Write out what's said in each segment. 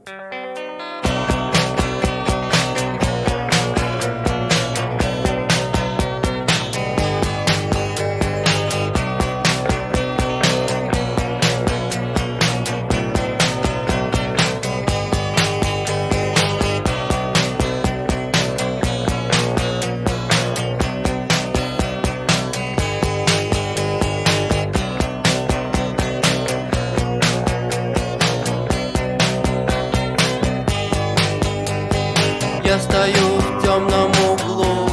Я стою в темном углу,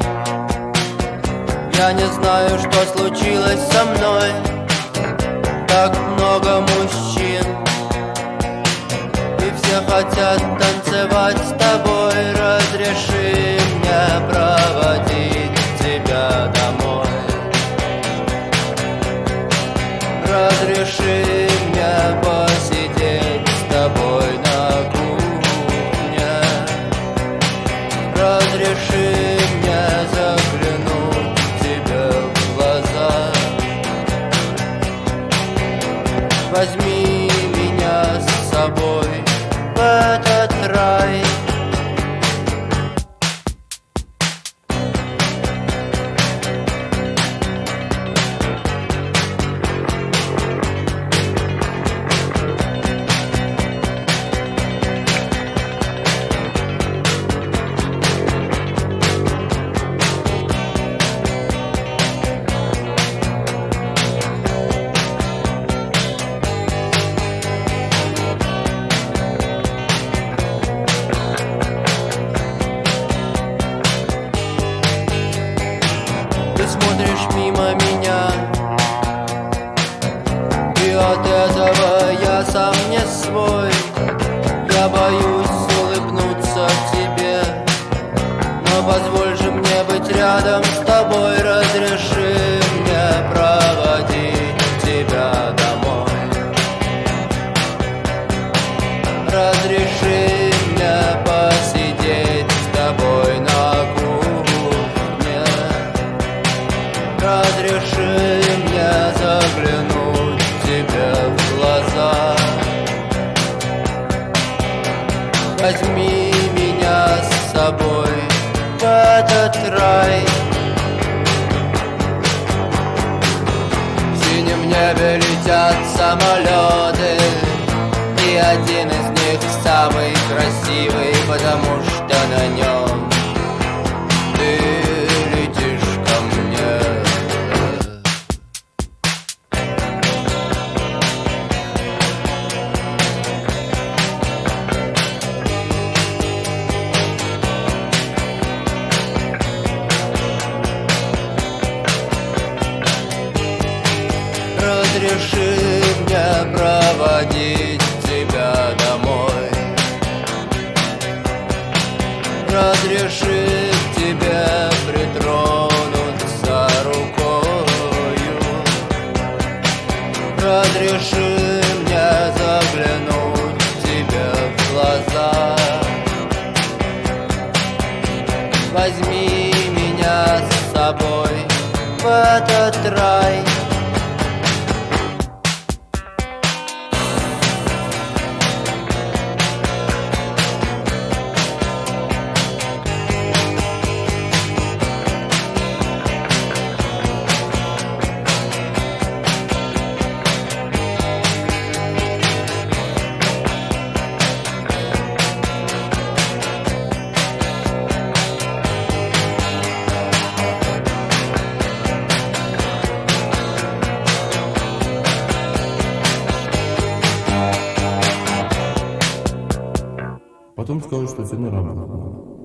я не знаю, что случилось со мной. Так много мужчин, и все хотят танцевать с тобой. Разреши мне проводить тебя домой. Разреши мне посидеть с тобой на кухне. Разреши мне заглянуть тебе в глаза. Возьми меня с собой в этот рай. Ты смотришь мимо меня, и от этого я сам не свой. Я боюсь улыбнуться тебе, но позволь же мне быть рядом с тобой. Разреши мне проводить тебя домой. Разреши мне посидеть с тобой на кухне. Разреши мне заглянуть тебе в глаза. Возьми меня с собой в этот рай. В синем небе летят самолеты, и один из них самый красивый, потому что на нем ты летишь ко мне. Разреши мне проводить тебя домой. Разреши тебе притронуться рукою. Разреши мне заглянуть тебе в глаза. Возьми меня с собой в этот рай. Потом скажут, что все нормально.